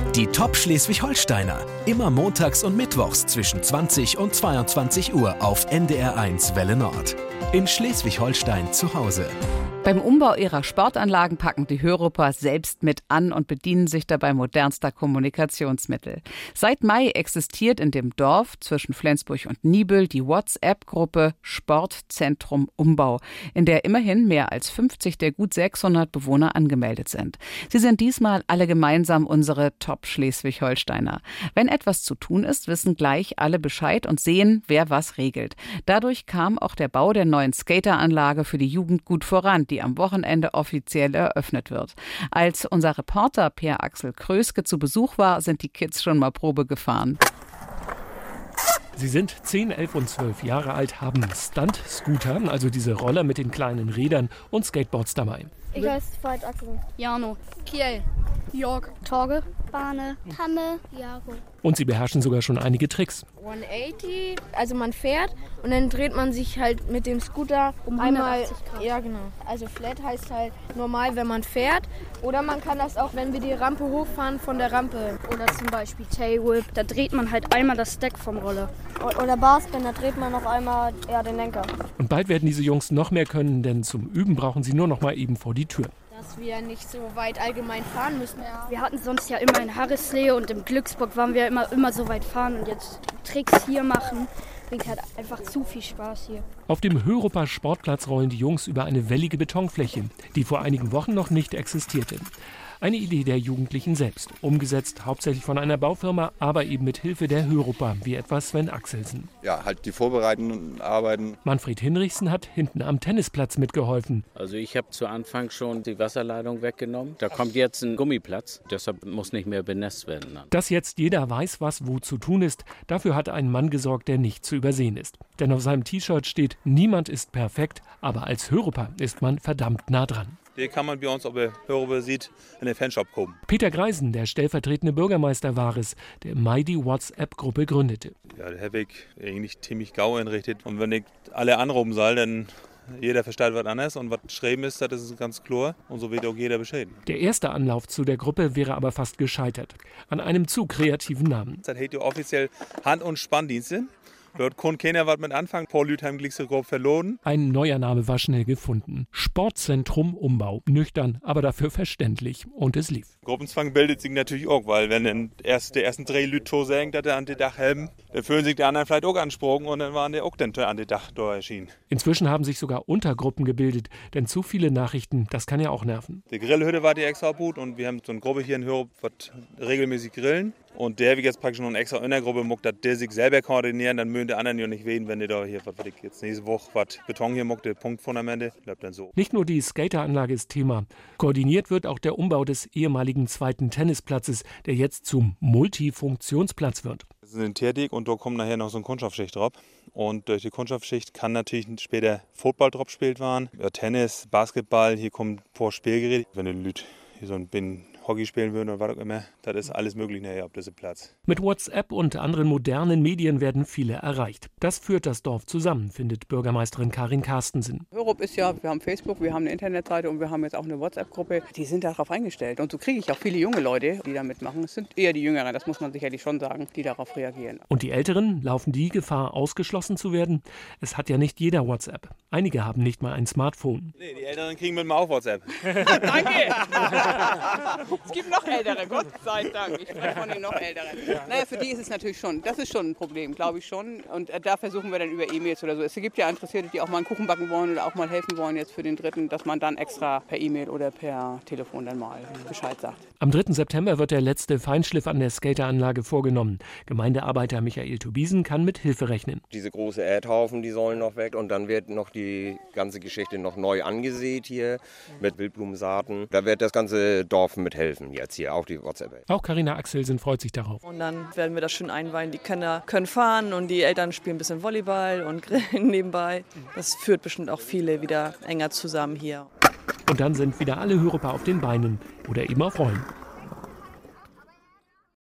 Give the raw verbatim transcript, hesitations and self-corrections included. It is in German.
Die Top Schleswig-Holsteiner. Immer montags und mittwochs zwischen zwanzig und zweiundzwanzig Uhr auf N D R eins Welle Nord. In Schleswig-Holstein zu Hause. Beim Umbau ihrer Sportanlagen packen die Höruper selbst mit an und bedienen sich dabei modernster Kommunikationsmittel. Seit Mai existiert in dem Dorf zwischen Flensburg und Niebüll die WhatsApp-Gruppe Sportzentrum Umbau, in der immerhin mehr als fünfzig der gut sechshundert Bewohner angemeldet sind. Sie sind diesmal alle gemeinsam unsere Top-Schleswig-Holsteiner. Wenn etwas zu tun ist, wissen gleich alle Bescheid und sehen, wer was regelt. Dadurch kam auch der Bau der neuen Skateranlage für die Jugend gut voran, die am Wochenende offiziell eröffnet wird. Als unser Reporter Per Axel Kröske zu Besuch war, sind die Kids schon mal Probe gefahren. Sie sind zehn, elf und zwölf Jahre alt, haben Stunt-Scooter, also diese Roller mit den kleinen Rädern und Skateboards dabei. Ich heiße Veit Axel. Jano. Kiel. Jörg. Torge. Bane. Hanne. Jago. Und sie beherrschen sogar schon einige Tricks. hundertachtzig, also man fährt und dann dreht man sich halt mit dem Scooter um einmal. Grad. Ja, genau. Also flat heißt halt normal, wenn man fährt. Oder man kann das auch, wenn wir die Rampe hochfahren, von der Rampe. Oder zum Beispiel Tailwhip, da dreht man halt einmal das Stack vom Roller. Oder Barspin, da dreht man noch einmal ja, den Lenker. Und bald werden diese Jungs noch mehr können, denn zum Üben brauchen sie nur noch mal eben vor die Tür. Dass wir nicht so weit allgemein fahren müssen. Ja. Wir hatten sonst ja immer in Harrisley und im Glücksburg waren wir immer, immer so weit fahren. Und jetzt Tricks hier machen, bringt halt einfach zu viel Spaß hier. Auf dem Höruper Sportplatz rollen die Jungs über eine wellige Betonfläche, die vor einigen Wochen noch nicht existierte. Eine Idee der Jugendlichen selbst, umgesetzt hauptsächlich von einer Baufirma, aber eben mit Hilfe der Höruper, wie etwa Sven Axelsen. Ja, halt die vorbereitenden Arbeiten. Manfred Hinrichsen hat hinten am Tennisplatz mitgeholfen. Also ich habe zu Anfang schon die Wasserleitung weggenommen. Da kommt jetzt ein Gummiplatz, deshalb muss nicht mehr benässt werden. Dass jetzt jeder weiß, was wo zu tun ist, dafür hat ein Mann gesorgt, der nicht zu übersehen ist. Denn auf seinem T-Shirt steht, niemand ist perfekt, aber als Höruper ist man verdammt nah dran. Hier kann man bei uns, ob ihr Höruper sieht, in den Fanshop kommen. Peter Greisen, der stellvertretende Bürgermeister, war es, der im Mai die WhatsApp-Gruppe gründete. Ja, der habe ich eigentlich ziemlich gau einrichtet. Und wenn ich alle anrufen soll, dann jeder versteht was anderes. Und was geschrieben ist, das ist ganz klar. Und so wird auch jeder Bescheid. Der erste Anlauf zu der Gruppe wäre aber fast gescheitert. An einem zu kreativen Namen. Das heißt offiziell Hand- und Spanndienste. Dort konnte keiner was mit anfangen. Paul Lüth haben gleich so grob verloren. Ein neuer Name war schnell gefunden. Sportzentrum Umbau. Nüchtern, aber dafür verständlich. Und es lief. Gruppenzwang bildet sich natürlich auch, weil wenn dann erst der ersten drei Leute so sagen, dass er an die Dach helfen, dann fühlen sich die anderen vielleicht auch ansprochen und dann waren die auch dann an die Dach da erschienen. Inzwischen haben sich sogar Untergruppen gebildet, denn zu viele Nachrichten, das kann ja auch nerven. Die Grillhütte war die extra gut und wir haben so eine Gruppe hier in Hörup, was regelmäßig grillen. Und der, wie jetzt praktisch noch eine extra Untergruppe muckt, dass der sich selber koordinieren, dann mögen die anderen ja nicht wehen, wenn die da hier, was weiß ich, jetzt nächste Woche was Beton hier muckt, der Punktfundamente, bleibt dann so. Nicht nur die Skateranlage ist Thema. Koordiniert wird auch der Umbau des ehemaligen zweiten Tennisplatzes, der jetzt zum Multifunktionsplatz wird. Das ist ein Tätig und da kommt nachher noch so eine Kunststoffschicht drauf. Und durch die Kunststoffschicht kann natürlich später Football drauf gespielt werden, ja, Tennis, Basketball, hier kommt ein paar Spielgeräte. Wenn die Leute hier so ein Bin Hockey spielen würden oder was auch immer, das ist alles möglich nachher auf diesem Platz. Mit WhatsApp und anderen modernen Medien werden viele erreicht. Das führt das Dorf zusammen, findet Bürgermeisterin Karin Carstensen. Hörup ist ja, wir haben Facebook, wir haben eine Internetseite und wir haben jetzt auch eine WhatsApp-Gruppe. Die sind darauf eingestellt. Und so kriege ich auch viele junge Leute, die da mitmachen. Es sind eher die Jüngeren, das muss man sicherlich schon sagen, die darauf reagieren. Und die Älteren laufen die Gefahr, ausgeschlossen zu werden? Es hat ja nicht jeder WhatsApp. Einige haben nicht mal ein Smartphone. Nee, die Älteren kriegen mit mir auch WhatsApp. Danke! Es gibt noch Ältere, Gott sei Dank. Ich spreche von den noch Älteren. Naja, für die ist es natürlich schon, das ist schon ein Problem, glaube ich schon. Und da versuchen wir dann über E-Mails oder so. Es gibt ja Interessierte, die auch mal einen Kuchen backen wollen oder auch mal helfen wollen jetzt für den Dritten, dass man dann extra per E-Mail oder per Telefon dann mal Bescheid sagt. Am dritten September wird der letzte Feinschliff an der Skateranlage vorgenommen. Gemeindearbeiter Michael Tobiesen kann mit Hilfe rechnen. Diese große Erdhaufen, die sollen noch weg und dann wird noch die ganze Geschichte noch neu angesät hier mit Wildblumensaaten. Da wird das ganze Dorf mithelfen jetzt hier, auch die WhatsApp. Auch Carina Axelsen freut sich darauf. Und dann werden wir das schön einweihen. Die Kinder können fahren und die Eltern spielen ein bisschen Volleyball und grillen nebenbei. Das führt bestimmt auch viele wieder enger zusammen hier. Und dann sind wieder alle Höruper auf den Beinen oder eben auf Rollen.